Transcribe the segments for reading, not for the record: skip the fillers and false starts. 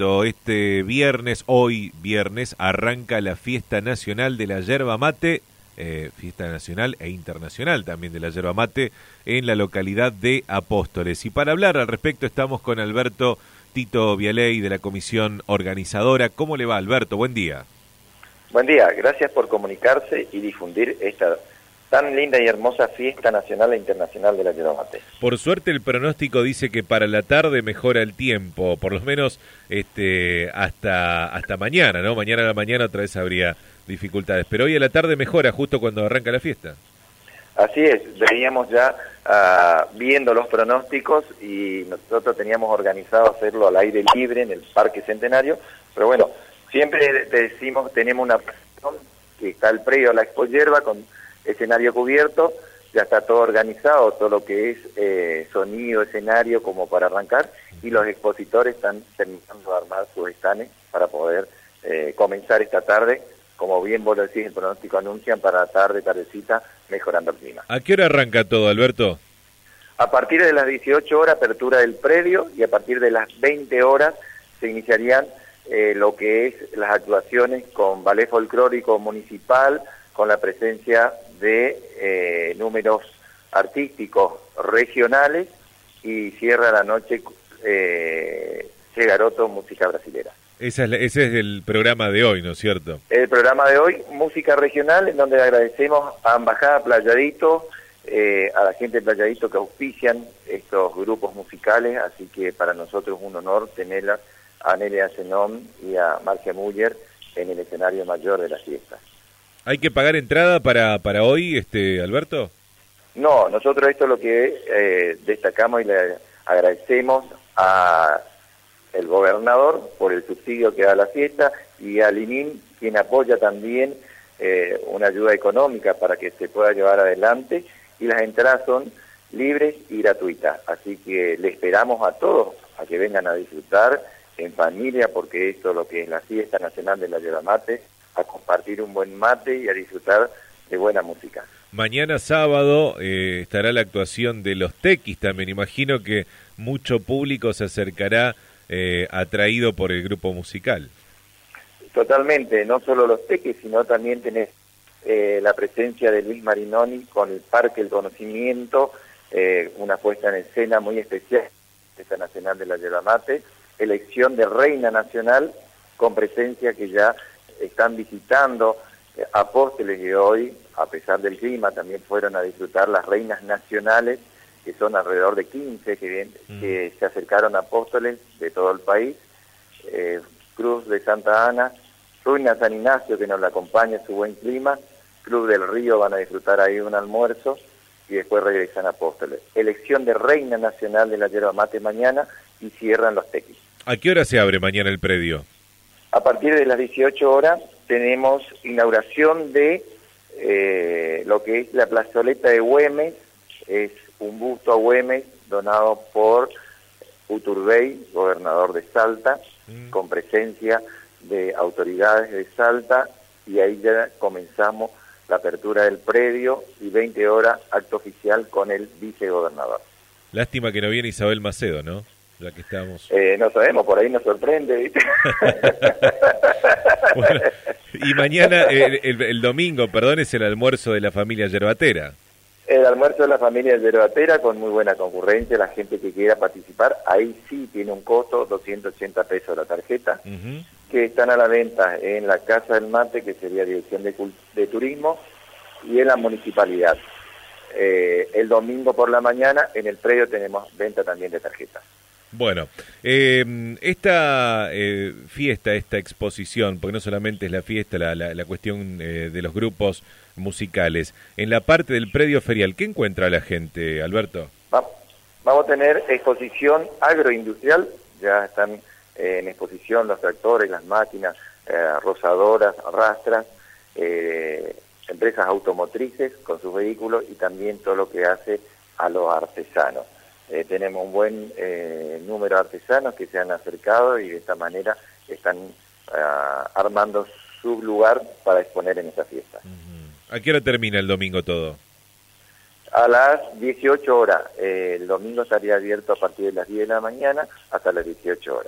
Tito, hoy viernes, arranca la fiesta nacional de la yerba mate, fiesta nacional e internacional también de la yerba mate, en la localidad de Apóstoles. Y para hablar al respecto estamos con Alberto Tito Vialey de la comisión organizadora. ¿Cómo le va, Alberto? Buen día. Buen día, gracias por comunicarse y difundir esta tan linda y hermosa fiesta nacional e internacional de la yerba mate. Por suerte el pronóstico dice que para la tarde mejora el tiempo, por lo menos hasta mañana, ¿no? Mañana a la mañana otra vez habría dificultades, pero hoy a la tarde mejora justo cuando arranca la fiesta. Así es, veníamos ya viendo los pronósticos y nosotros teníamos organizado hacerlo al aire libre en el Parque Centenario, pero bueno, siempre te decimos, tenemos una que está el predio a la Expo Yerba con escenario cubierto, ya está todo organizado, todo lo que es sonido, escenario como para arrancar, y los expositores están terminando de armar sus stands para poder comenzar esta tarde, como bien vos lo decís, el pronóstico anuncian para tardecita, mejorando el clima. ¿A qué hora arranca todo, Alberto? A partir de las 18 horas, apertura del predio, y a partir de las 20 horas se iniciarían lo que es las actuaciones con ballet folclórico municipal, con la presencia de números artísticos regionales, y cierra la noche Che Garoto, música brasilera. Ese es el programa de hoy, ¿no es cierto? El programa de hoy, música regional, en donde agradecemos a Embajada Playadito, a la gente de Playadito que auspician estos grupos musicales, así que para nosotros es un honor tenerla a Nelia Zenón y a Marcia Muller en el escenario mayor de la fiesta. ¿Hay que pagar entrada para hoy, Alberto? No, nosotros esto es lo que destacamos y le agradecemos a el gobernador por el subsidio que da a la fiesta, y a Linín, quien apoya también una ayuda económica para que se pueda llevar adelante, y las entradas son libres y gratuitas, así que le esperamos a todos a que vengan a disfrutar en familia, porque esto es lo que es la fiesta nacional de la yerba mate, a compartir un buen mate y a disfrutar de buena música. Mañana sábado estará la actuación de los Tequis también. Imagino que mucho público se acercará atraído por el grupo musical. Totalmente, no solo los Tequis, sino también tenés la presencia de Luis Marinoni con el Parque El Conocimiento, una puesta en escena muy especial, fiesta nacional de la yerba mate, elección de reina nacional con presencia que ya están visitando Apóstoles, y hoy, a pesar del clima, también fueron a disfrutar las reinas nacionales, que son alrededor de 15 que se acercaron a Apóstoles de todo el país, Cruz de Santa Ana, Ruina San Ignacio, que nos la acompaña en su buen clima, Club del Río van a disfrutar ahí un almuerzo, y después regresan a Apóstoles. Elección de reina nacional de la yerba mate mañana, y cierran los Tequis. ¿A qué hora se abre mañana el predio? A partir de las 18 horas tenemos inauguración de lo que es la plazoleta de Güemes, es un busto a Güemes donado por Uturbey, gobernador de Salta, con presencia de autoridades de Salta, y ahí ya comenzamos la apertura del predio, y 20 horas acto oficial con el vicegobernador. Lástima que no viene Isabel Macedo, ¿no? Ya que estamos... no sabemos, por ahí nos sorprende, ¿viste? Bueno, y mañana, el domingo, perdón, es el almuerzo de la familia yerbatera. El almuerzo de la familia yerbatera con muy buena concurrencia, la gente que quiera participar, ahí sí tiene un costo, 280 pesos la tarjeta, que están a la venta en la Casa del Mate, que sería Dirección de Turismo, y en la Municipalidad. El domingo por la mañana en el predio tenemos venta también de tarjetas. Bueno, esta fiesta, esta exposición, porque no solamente es la fiesta, la cuestión de los grupos musicales, en la parte del predio ferial, ¿qué encuentra la gente, Alberto? Vamos a tener exposición agroindustrial, ya están en exposición los tractores, las máquinas, rozadoras, rastras, empresas automotrices con sus vehículos, y también todo lo que hace a los artesanos. Tenemos un buen número de artesanos que se han acercado, y de esta manera están armando su lugar para exponer en esta fiesta. ¿A qué hora termina el domingo todo? A las 18 horas. El domingo estaría abierto a partir de las 10 de la mañana hasta las 18 horas.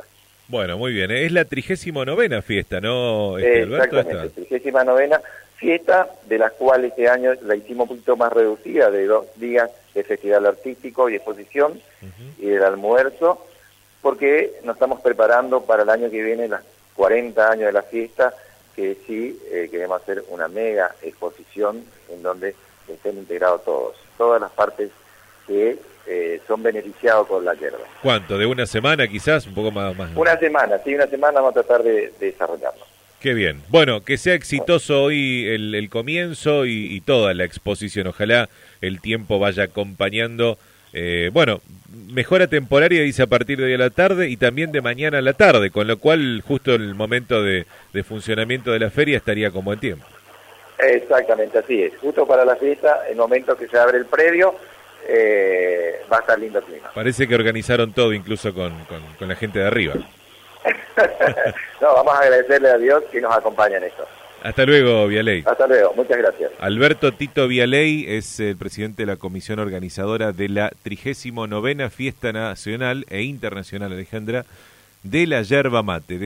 Bueno, muy bien. Es la 39ª fiesta, ¿no, Alberto? Exactamente, 39ª fiesta, de las cuales este año la hicimos un poquito más reducida, de 2 días de festival artístico y exposición y del almuerzo, porque nos estamos preparando para el año que viene, los 40 años de la fiesta, que sí queremos hacer una mega exposición en donde estén integrados todas las partes que son beneficiados por la yerba. ¿Cuánto? ¿De una semana quizás? ¿Un poco más? Una semana, sí, una semana vamos a tratar de desarrollarlo. Qué bien. Bueno, que sea exitoso hoy el comienzo y toda la exposición. Ojalá el tiempo vaya acompañando. Bueno, mejora temporaria dice a partir de hoy a la tarde y también de mañana a la tarde, con lo cual justo el momento de funcionamiento de la feria estaría como en tiempo. Exactamente, así es. Justo para la fiesta, el momento que se abre el predio, va a estar lindo el clima. Parece que organizaron todo, incluso con la gente de arriba. No, vamos a agradecerle a Dios que nos acompaña en esto. Hasta luego, Vialey. Hasta luego, muchas gracias. Alberto Tito Vialey es el presidente de la comisión organizadora de la 39ª Fiesta Nacional e Internacional, Alejandra, de la Yerba Mate.